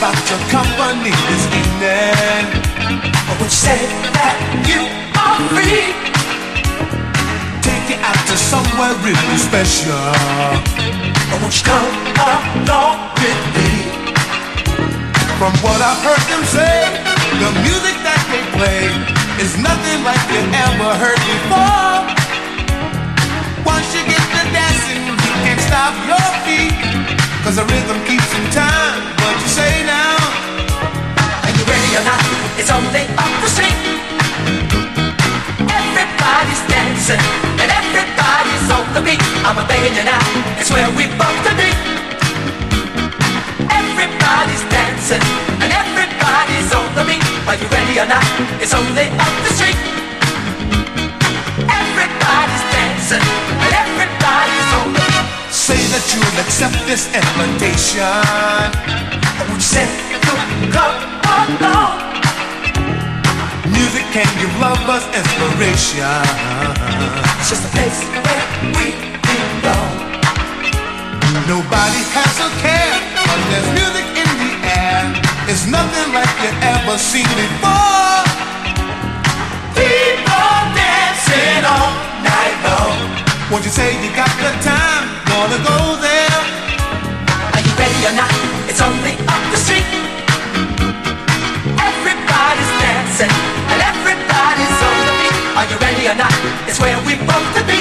about your company this evening. But when you say that you are free, take you out to somewhere really special. But won't you come along with me? From what I've heard them say, the music that they play is nothing like you ever heard before. Once you get to dancing, you can't stop your feet, 'cause the rhythm keeps in time. What you say now? Are you ready or not? It's only up the street. Everybody's dancing and everybody's on the beat. I'm begging you now, it's where we both to be. Everybody's dancing and everybody's on the beat. Are you ready or not? It's only up the street. Everybody's dancing and everybody's on the beat. Say that you'll accept this invitation. Would you say you'll come along? Music can give lovers inspiration. It's just a place where we belong. Nobody has a care, but there's music in the air. It's nothing like you ever seen before. People dancing all night long. Won't you say you got the time? Wanna go there? Are you ready or not? It's only up the street. Everybody's dancing and everybody's on the beat. Are you ready or not? It's where we both to be.